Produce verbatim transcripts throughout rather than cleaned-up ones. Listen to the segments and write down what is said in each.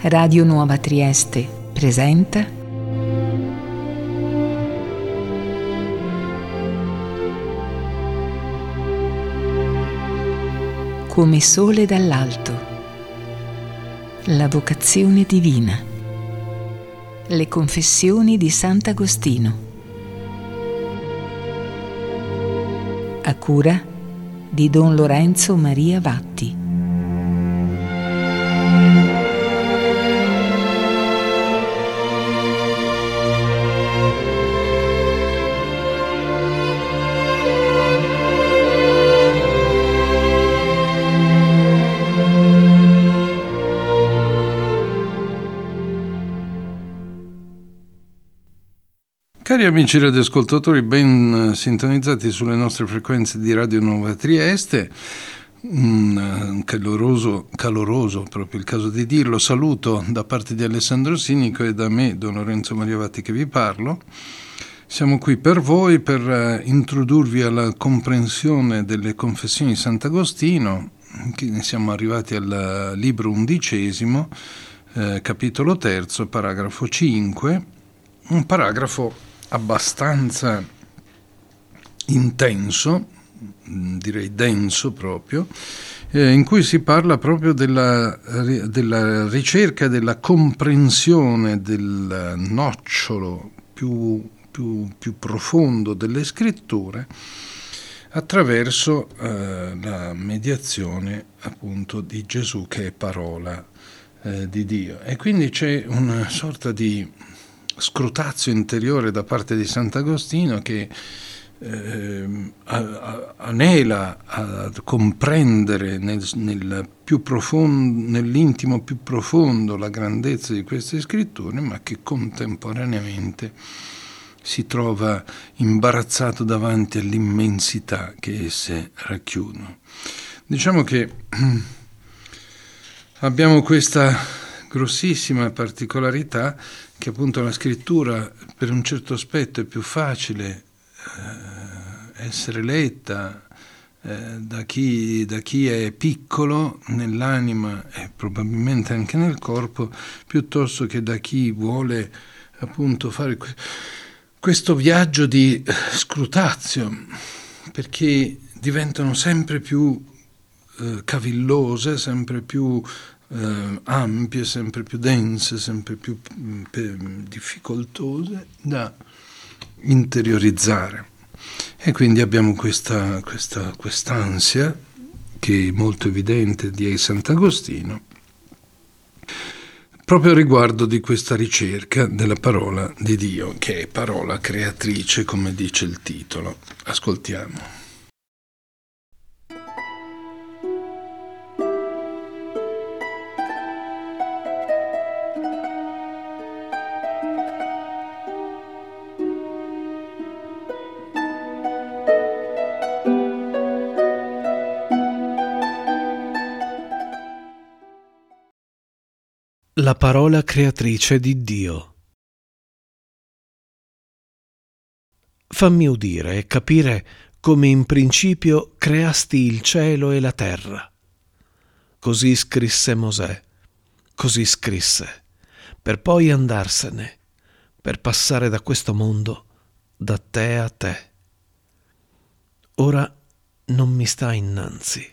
Radio Nuova Trieste presenta Come sole dall'alto, la vocazione divina, le confessioni di Sant'Agostino, a cura di Don Lorenzo Maria Vatti. Cari amici radioascoltatori, ben sintonizzati sulle nostre frequenze di Radio Nuova Trieste, un caloroso, caloroso, proprio il caso di dirlo, saluto da parte di Alessandro Sinico e da me, Don Lorenzo Maria Vatti, che vi parlo. Siamo qui per voi per introdurvi alla comprensione delle confessioni di Sant'Agostino, che ne siamo arrivati al libro undicesimo, eh, capitolo terzo, paragrafo cinque, un paragrafo abbastanza intenso, direi denso proprio, eh, in cui si parla proprio della, della ricerca, della comprensione del nocciolo più, più, più profondo delle scritture attraverso eh, la mediazione appunto di Gesù, che è parola eh, di Dio. E quindi c'è una sorta di scrutazio interiore da parte di Sant'Agostino che eh, anela a comprendere nel, nel più profondo, nell'intimo più profondo la grandezza di queste scritture, ma che contemporaneamente si trova imbarazzato davanti all'immensità che esse racchiudono. Diciamo che abbiamo questa grossissima particolarità che appunto la scrittura per un certo aspetto è più facile eh, essere letta eh, da chi, da chi è piccolo nell'anima e probabilmente anche nel corpo, piuttosto che da chi vuole appunto fare que- questo viaggio di scrutazio, perché diventano sempre più eh, cavillose, sempre più Uh, ampie, sempre più dense, sempre più pe- difficoltose da interiorizzare. E quindi abbiamo questa, questa quest'ansia che è molto evidente di Sant'Agostino proprio a riguardo di questa ricerca della parola di Dio, che è parola creatrice, come dice il titolo. Ascoltiamo. La parola creatrice di Dio. Fammi udire e capire come in principio creasti il cielo e la terra. Così scrisse Mosè, così scrisse, per poi andarsene, per passare da questo mondo, da te a te. Ora non mi sta innanzi.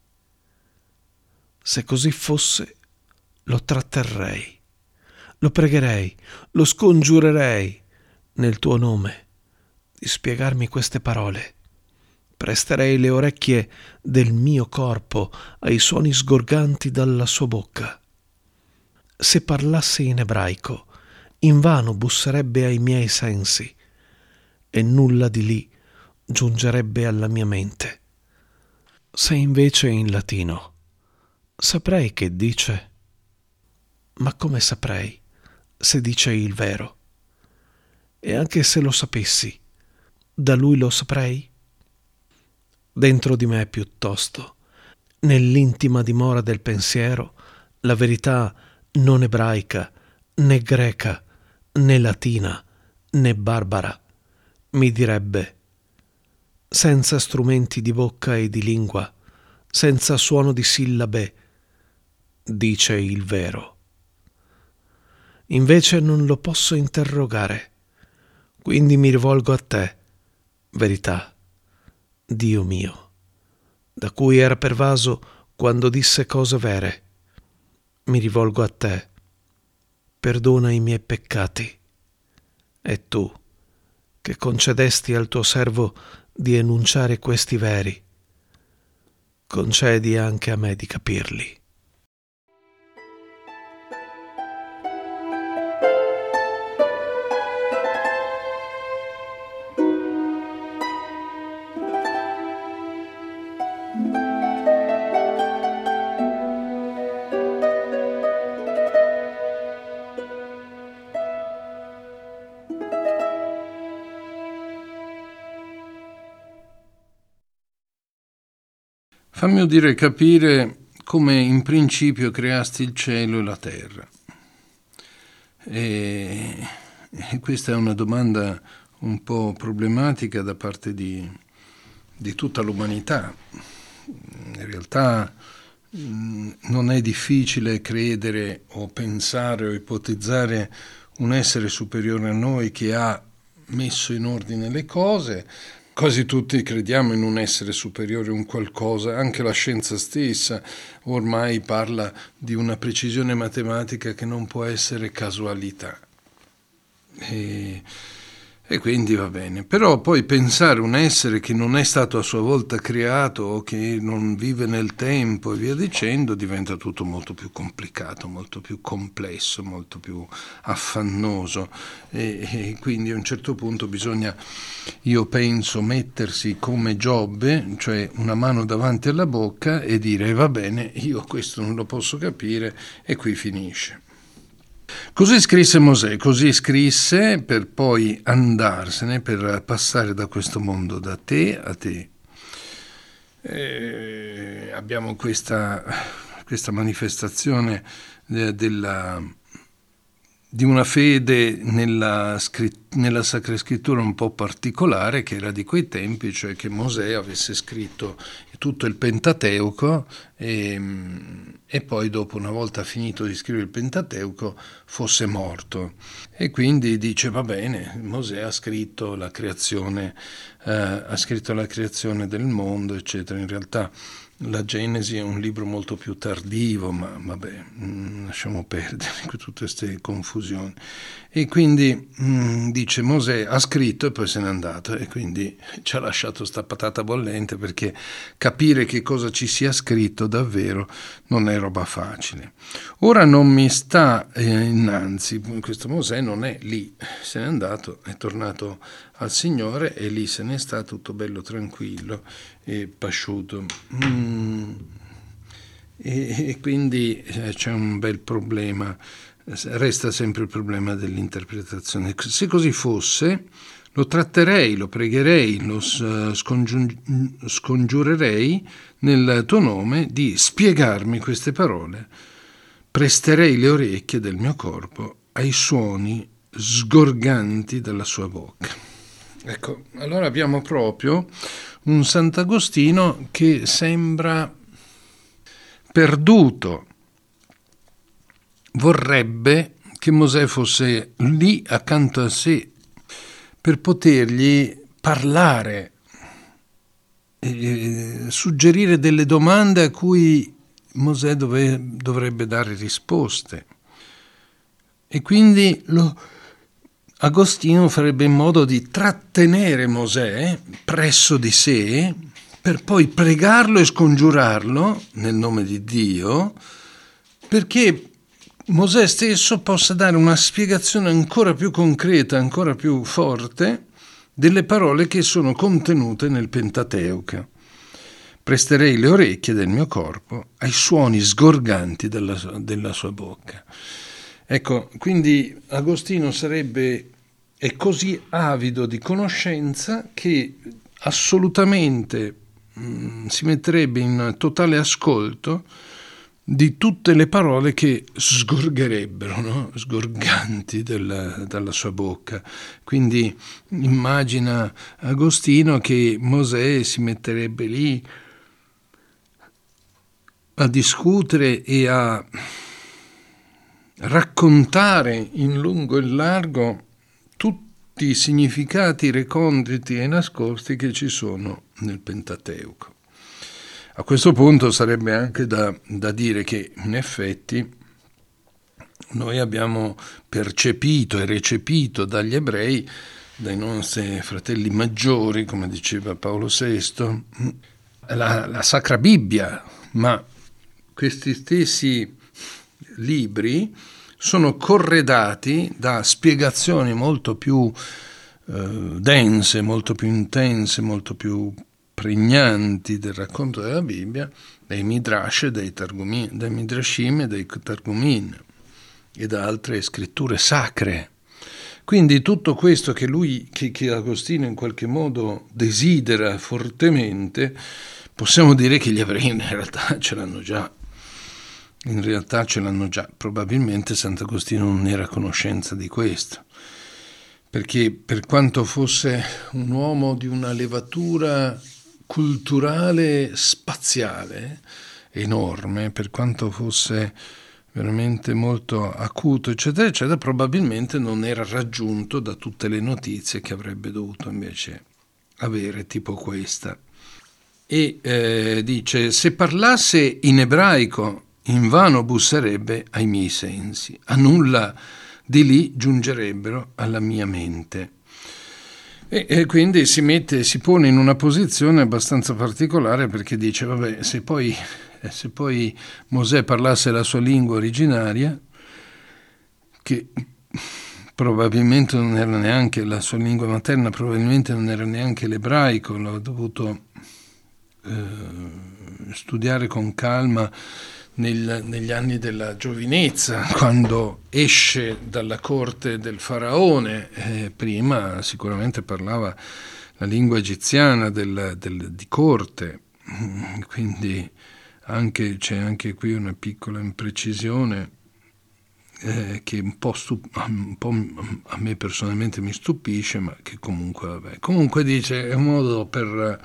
Se così fosse, lo tratterrei, lo pregherei, lo scongiurerei nel tuo nome di spiegarmi queste parole. Presterei le orecchie del mio corpo ai suoni sgorganti dalla sua bocca. Se parlassi in ebraico, invano busserebbe ai miei sensi e nulla di lì giungerebbe alla mia mente. Se invece in latino, saprei che dice. Ma come saprei se dice il vero? E anche se lo sapessi, da lui lo saprei? Dentro di me piuttosto, nell'intima dimora del pensiero, la verità non ebraica, né greca, né latina, né barbara, mi direbbe: senza strumenti di bocca e di lingua, senza suono di sillabe, dice il vero. invece non lo posso interrogare. Quindi mi rivolgo a te, verità, Dio mio, da cui era pervaso quando disse cose vere. Mi rivolgo a te, perdona i miei peccati. E tu, che concedesti al tuo servo di enunciare questi veri, concedi anche a me di capirli. Fammi udire capire come in principio creasti il cielo e la terra. E, e questa è una domanda un po' problematica da parte di, di tutta l'umanità. In realtà mh, non è difficile credere o pensare o ipotizzare un essere superiore a noi che ha messo in ordine le cose. Quasi tutti crediamo in un essere superiore, un qualcosa, anche la scienza stessa ormai parla di una precisione matematica che non può essere casualità. E, e quindi va bene. Però poi pensare un essere che non è stato a sua volta creato o che non vive nel tempo e via dicendo diventa tutto molto più complicato, molto più complesso, molto più affannoso e, e quindi a un certo punto bisogna, io penso, mettersi come Giobbe, cioè una mano davanti alla bocca e dire va bene, io questo non lo posso capire e qui finisce. Così scrisse Mosè, così scrisse per poi andarsene, per passare da questo mondo da te a te. E abbiamo questa, questa manifestazione della, di una fede nella, nella Sacra Scrittura un po' particolare che era di quei tempi, cioè che Mosè avesse scritto tutto il Pentateuco e, e poi dopo, una volta finito di scrivere il Pentateuco, fosse morto. E quindi dice va bene, Mosè ha scritto la creazione, eh, ha scritto la creazione del mondo, eccetera. In realtà la Genesi è un libro molto più tardivo, ma vabbè, mh, lasciamo perdere tutte queste confusioni. E quindi mh, dice Mosè ha scritto e poi se n'è andato e quindi ci ha lasciato sta patata bollente, perché capire che cosa ci sia scritto davvero non è roba facile. Ora non mi sta eh, innanzi, questo Mosè non è lì, se n'è andato, è tornato al Signore e lì se ne sta tutto bello tranquillo e pasciuto. Mm. E, e quindi eh, c'è un bel problema, resta sempre il problema dell'interpretazione. Se così fosse, lo tratterei, lo pregherei, lo scongiu- scongiurerei nel tuo nome di spiegarmi queste parole. Presterei le orecchie del mio corpo ai suoni sgorganti dalla sua bocca. Ecco, allora abbiamo proprio un Sant'Agostino che sembra perduto. Vorrebbe che Mosè fosse lì accanto a sé per potergli parlare, e suggerire delle domande a cui Mosè dove, dovrebbe dare risposte. E quindi lo, Agostino farebbe in modo di trattenere Mosè presso di sé per poi pregarlo e scongiurarlo nel nome di Dio, perché Mosè stesso possa dare una spiegazione ancora più concreta, ancora più forte delle parole che sono contenute nel Pentateuco. Presterei le orecchie del mio corpo ai suoni sgorganti della, della sua bocca. Ecco, quindi Agostino sarebbe è così avido di conoscenza che assolutamente mh, si metterebbe in totale ascolto di tutte le parole che sgorgerebbero, no? Sgorganti della, dalla sua bocca. Quindi immagina Agostino che Mosè si metterebbe lì a discutere e a raccontare in lungo e in largo tutti i significati reconditi e nascosti che ci sono nel Pentateuco. A questo punto sarebbe anche da, da dire che in effetti noi abbiamo percepito e recepito dagli ebrei, dai nostri fratelli maggiori, come diceva Paolo sesto, la, la Sacra Bibbia, ma questi stessi libri sono corredati da spiegazioni molto più eh, dense, molto più intense, molto più pregnanti del racconto della Bibbia, dai Midrash, dai, targumi, dai Midrashim e dai Targumim e da altre scritture sacre. Quindi tutto questo che lui, che, che Agostino in qualche modo desidera fortemente, possiamo dire che gli ebrei in realtà ce l'hanno già. In realtà ce l'hanno già. Probabilmente Sant'Agostino non era a conoscenza di questo, perché per quanto fosse un uomo di una levatura culturale spaziale enorme, per quanto fosse veramente molto acuto, eccetera, eccetera, probabilmente non era raggiunto da tutte le notizie che avrebbe dovuto invece avere, tipo questa. E eh, dice, se parlasse in ebraico, invano busserebbe ai miei sensi, a nulla di lì giungerebbero alla mia mente. E, e quindi si mette, si pone in una posizione abbastanza particolare, perché dice, vabbè, se poi... se poi Mosè parlasse la sua lingua originaria, che probabilmente non era neanche la sua lingua materna, probabilmente non era neanche l'ebraico, l'ho dovuto eh, studiare con calma nel, negli anni della giovinezza, quando esce dalla corte del faraone. Eh, prima sicuramente parlava la lingua egiziana del, del, di corte, quindi Anche, c'è anche qui una piccola imprecisione eh, che un po, stup- un po' a me personalmente mi stupisce, ma che comunque, vabbè. Comunque dice, è un modo per,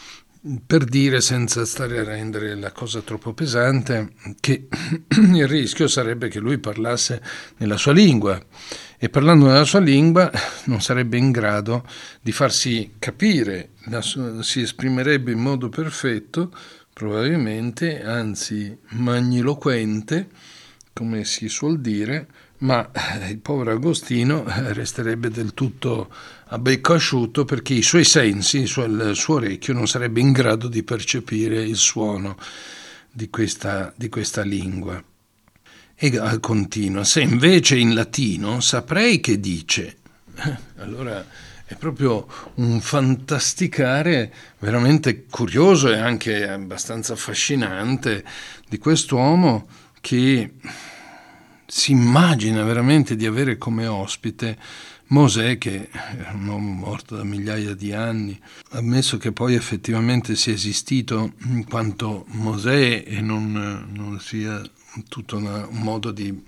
per dire, senza stare a rendere la cosa troppo pesante, che il rischio sarebbe che lui parlasse nella sua lingua, e parlando nella sua lingua non sarebbe in grado di farsi capire, la sua, si esprimerebbe in modo perfetto, probabilmente, anzi magniloquente, come si suol dire, ma il povero Agostino resterebbe del tutto a becco asciutto, perché i suoi sensi, il suo, il suo orecchio non sarebbe in grado di percepire il suono di questa, di questa lingua. E continua, se invece in latino saprei che dice, allora è proprio un fantasticare veramente curioso e anche abbastanza affascinante di quest'uomo che si immagina veramente di avere come ospite Mosè, che è un uomo morto da migliaia di anni, ammesso che poi effettivamente sia esistito in quanto Mosè e non, non sia tutto una, un modo di...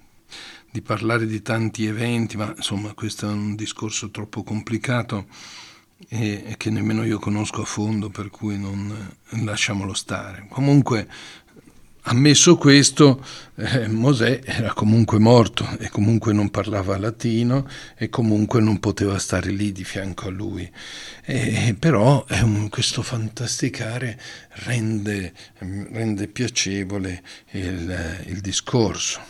di parlare di tanti eventi, ma insomma questo è un discorso troppo complicato e, e che nemmeno io conosco a fondo, per cui non lasciamolo stare. Comunque, ammesso questo, eh, Mosè era comunque morto e comunque non parlava latino e comunque non poteva stare lì di fianco a lui. E, però è un, questo fantasticare rende, rende piacevole il, il discorso.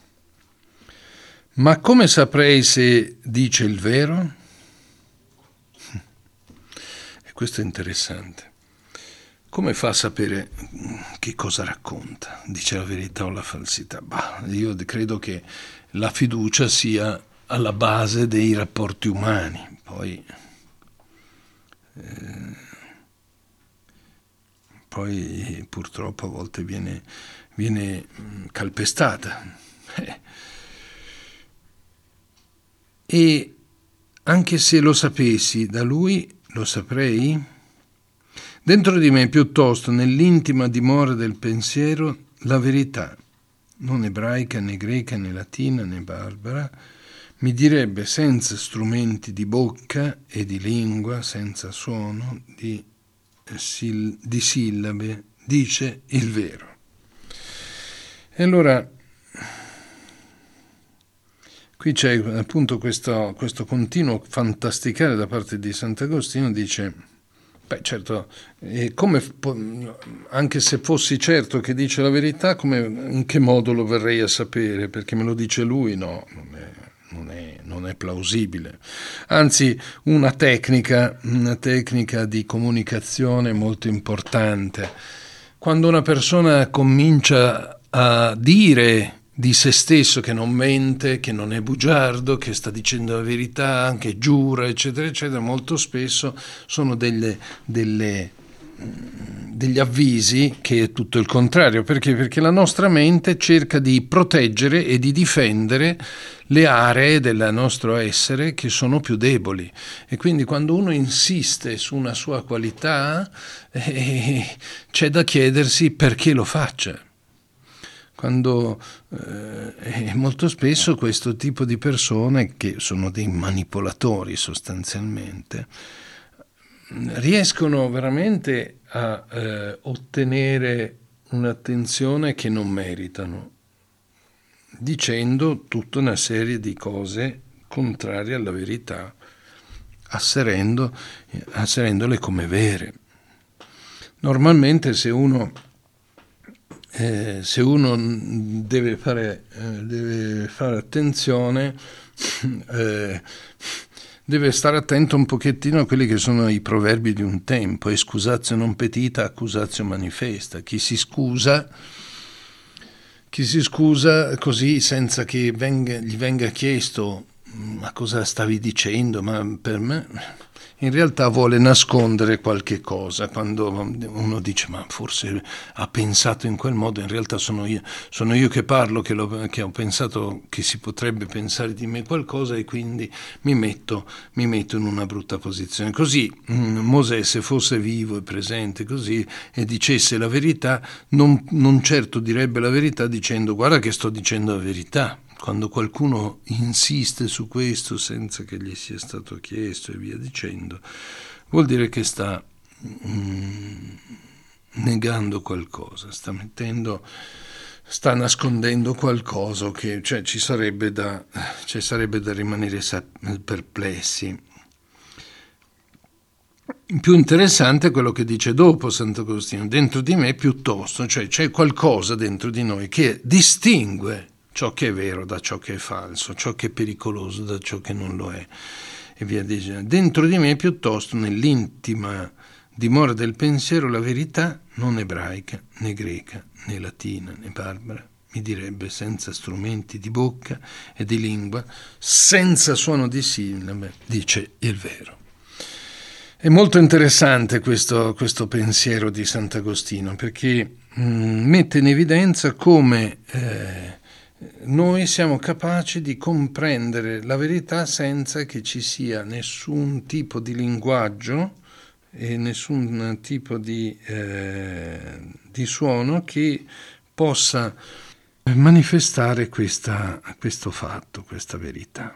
Ma come saprei se dice il vero? E questo è interessante. Come fa a sapere che cosa racconta? Dice la verità o la falsità? Bah, io credo che la fiducia sia alla base dei rapporti umani. Poi, eh, poi purtroppo a volte viene, viene calpestata. Eh. E anche se lo sapessi da lui, lo saprei? Dentro di me, piuttosto, nell'intima dimora del pensiero, la verità, non ebraica, né greca, né latina, né barbara, mi direbbe senza strumenti di bocca e di lingua, senza suono, di, sil- di sillabe, dice il vero. E allora Qui c'è appunto questo, questo continuo fantasticare da parte di Sant'Agostino, dice, beh certo, eh, come, anche se fossi certo che dice la verità, come, in che modo lo verrei a sapere? Perché me lo dice lui? No, non è, non è, non è plausibile. Anzi, una tecnica, una tecnica di comunicazione molto importante. Quando una persona comincia a dire di se stesso che non mente, che non è bugiardo, che sta dicendo la verità, che giura, eccetera, eccetera, molto spesso sono delle, delle, degli avvisi che è tutto il contrario. Perché? Perché la nostra mente cerca di proteggere e di difendere le aree del nostro essere che sono più deboli. E quindi quando uno insiste su una sua qualità, eh, c'è da chiedersi perché lo faccia. Quando eh, molto spesso questo tipo di persone, che sono dei manipolatori sostanzialmente, riescono veramente a eh, ottenere un'attenzione che non meritano, dicendo tutta una serie di cose contrarie alla verità, asserendo, asserendole come vere. Normalmente se uno Eh, se uno deve fare, eh, deve fare attenzione, eh, deve stare attento un pochettino a quelli che sono i proverbi di un tempo: excusatio non petita, accusatio manifesta. Chi si scusa, chi si scusa così senza che venga, gli venga chiesto ma cosa stavi dicendo, ma per me... in realtà vuole nascondere qualche cosa. Quando uno dice ma forse ha pensato in quel modo, in realtà sono io, sono io che parlo, che, lo, che ho pensato che si potrebbe pensare di me qualcosa, e quindi mi metto, mi metto in una brutta posizione. Così mh, Mosè, se fosse vivo e presente così e dicesse la verità, non, non certo direbbe la verità dicendo guarda che sto dicendo la verità. Quando qualcuno insiste su questo senza che gli sia stato chiesto e via dicendo, vuol dire che sta mm, negando qualcosa, sta mettendo, sta nascondendo qualcosa, che, cioè ci sarebbe da, ci sarebbe da rimanere perplessi. Più interessante è quello che dice dopo Sant'Agostino: dentro di me piuttosto, cioè c'è qualcosa dentro di noi che distingue ciò che è vero da ciò che è falso, ciò che è pericoloso da ciò che non lo è, e via dicendo. Dentro di me piuttosto, nell'intima dimora del pensiero, la verità non ebraica, né greca, né latina, né barbara, mi direbbe senza strumenti di bocca e di lingua, senza suono di sillabe, dice il vero. È molto interessante questo, questo pensiero di Sant'Agostino, perché mh, mette in evidenza come eh, noi siamo capaci di comprendere la verità senza che ci sia nessun tipo di linguaggio e nessun tipo di, eh, di suono che possa manifestare questa, questo fatto, questa verità.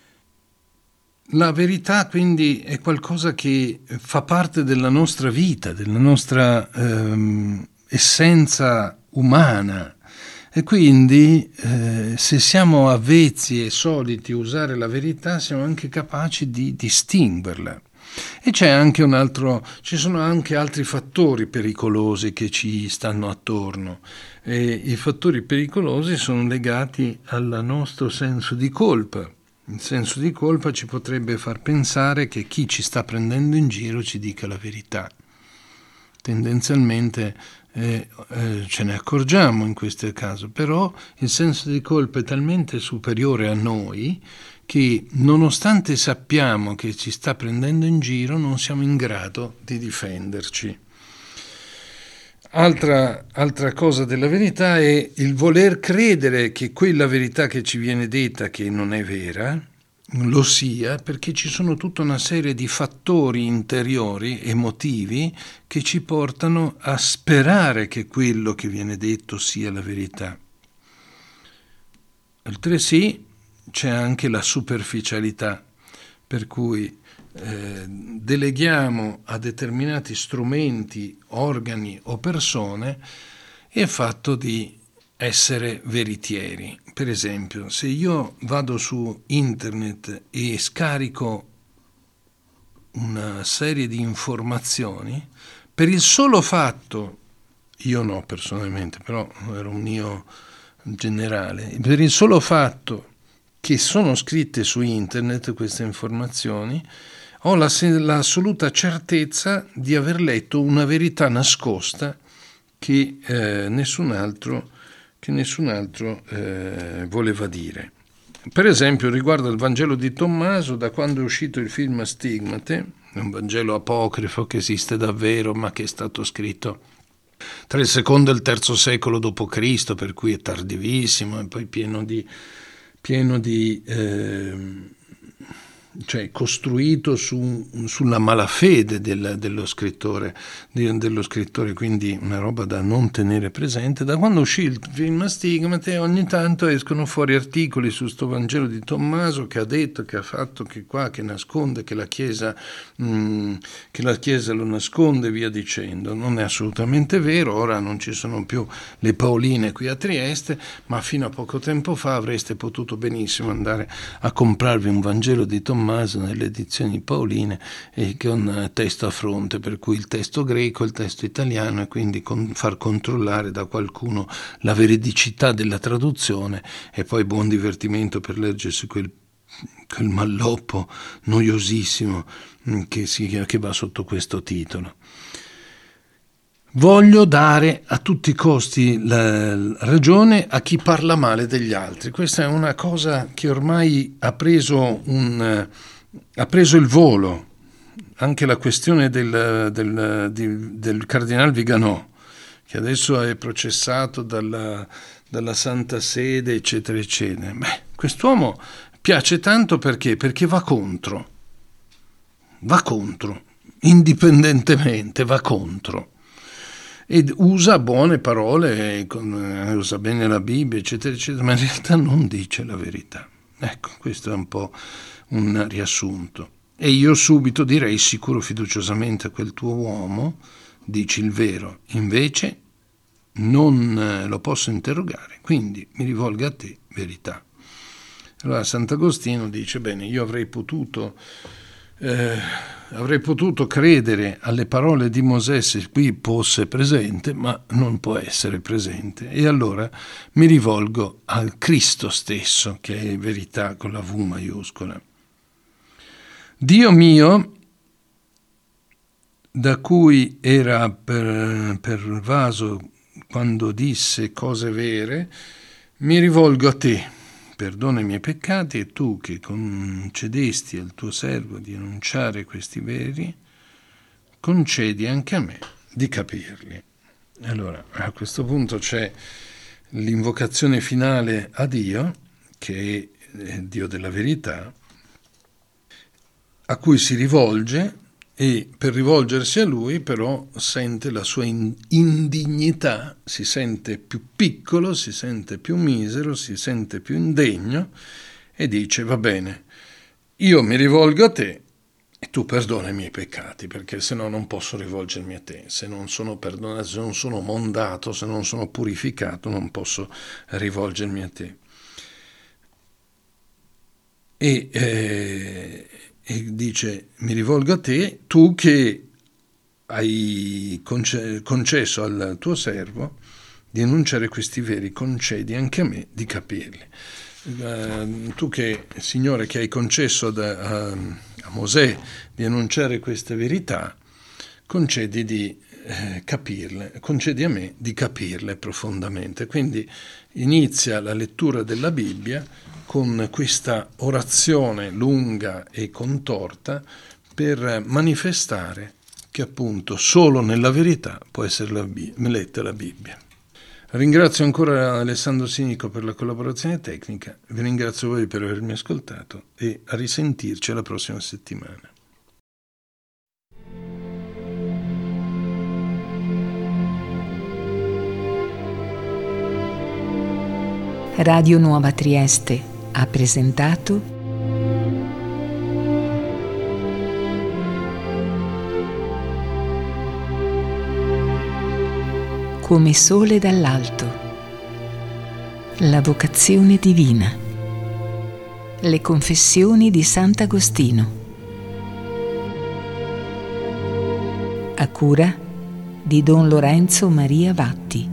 La verità quindi è qualcosa che fa parte della nostra vita, della nostra ehm, essenza umana. E quindi eh, se siamo avvezzi e soliti usare la verità, siamo anche capaci di distinguerla. E c'è anche un altro, ci sono anche altri fattori pericolosi che ci stanno attorno. E i fattori pericolosi sono legati al nostro senso di colpa. Il senso di colpa ci potrebbe far pensare che chi ci sta prendendo in giro ci dica la verità. Tendenzialmente eh, eh, ce ne accorgiamo in questo caso, però il senso di colpa è talmente superiore a noi che, nonostante sappiamo che ci sta prendendo in giro, non siamo in grado di difenderci. Altra, altra cosa della verità è il voler credere che quella verità che ci viene detta, che non è vera, lo sia, perché ci sono tutta una serie di fattori interiori, emotivi, che ci portano a sperare che quello che viene detto sia la verità. Altresì c'è anche la superficialità, per cui eh, deleghiamo a determinati strumenti, organi o persone il fatto di essere veritieri. Per esempio, se io vado su internet e scarico una serie di informazioni, per il solo fatto, io no personalmente, però era un mio generale, per il solo fatto che sono scritte su internet queste informazioni, ho la, l'assoluta certezza di aver letto una verità nascosta che eh, nessun altro, che nessun altro eh, voleva dire. Per esempio, riguardo al Vangelo di Tommaso, da quando è uscito il film Stigmate, un Vangelo apocrifo che esiste davvero, ma che è stato scritto tra il secondo e il terzo secolo dopo Cristo, per cui è tardivissimo e poi pieno di, pieno di eh, cioè costruito su, sulla malafede del, dello scrittore, di, dello scrittore, quindi una roba da non tenere presente. Da quando uscì il film Stigmate, ogni tanto escono fuori articoli su sto Vangelo di Tommaso che ha detto, che ha fatto, che qua, che nasconde, che la Chiesa, mh, che la Chiesa lo nasconde, via dicendo. Non è assolutamente vero. Ora non ci sono più le Paoline qui a Trieste, ma fino a poco tempo fa avreste potuto benissimo andare a comprarvi un Vangelo di Tommaso nelle edizioni paoline e con testo a fronte, per cui il testo greco, il testo italiano, e quindi con, far controllare da qualcuno la veridicità della traduzione, e poi buon divertimento per leggersi quel, quel malloppo noiosissimo che, si, che va sotto questo titolo. Voglio dare a tutti i costi la ragione a chi parla male degli altri. Questa è una cosa che ormai ha preso, un, ha preso il volo. Anche la questione del, del, di, del cardinal Viganò, che adesso è processato dalla, dalla Santa Sede, eccetera, eccetera. Beh, quest'uomo piace tanto perché? Perché va contro. Va contro. Indipendentemente va contro. Ed usa buone parole, usa bene la Bibbia, eccetera, eccetera, ma in realtà non dice la verità. Ecco, questo è un po' un riassunto. E io subito direi sicuro fiduciosamente a quel tuo uomo, dici il vero, invece non lo posso interrogare, quindi mi rivolgo a te, verità. Allora Sant'Agostino dice, bene, io avrei potuto... Eh, avrei potuto credere alle parole di Mosè se qui fosse presente, ma non può essere presente, e allora mi rivolgo al Cristo stesso, che è verità con la V maiuscola. Dio mio, da cui era per, pervaso quando disse cose vere, mi rivolgo a te. Perdona i miei peccati, e tu che concedesti al tuo servo di enunciare questi veri, concedi anche a me di capirli. Allora, a questo punto c'è l'invocazione finale a Dio, che è Dio della verità, a cui si rivolge, e per rivolgersi a lui però sente la sua indignità, si sente più piccolo, si sente più misero, si sente più indegno, e dice, va bene, io mi rivolgo a te e tu perdona i miei peccati, perché se no non posso rivolgermi a te. Se non sono perdonato, se non sono mondato, se non sono purificato, non posso rivolgermi a te. E... Eh, E dice, mi rivolgo a te, tu che hai conce- concesso al tuo servo di enunciare questi veri, concedi anche a me di capirli. Uh, tu che, Signore, che hai concesso da, a, a Mosè di enunciare queste verità, concedi di eh, capirle, concedi a me di capirle profondamente. Quindi inizia la lettura della Bibbia con questa orazione lunga e contorta per manifestare che appunto solo nella verità può essere la Bi- letta la Bibbia. Ringrazio ancora Alessandro Sinico per la collaborazione tecnica, vi ringrazio voi per avermi ascoltato e a risentirci alla prossima settimana. Radio Nuova Trieste ha presentato Come sole dall'alto, La vocazione divina. Le confessioni di Sant'Agostino. A cura di Don Lorenzo Maria Vatti.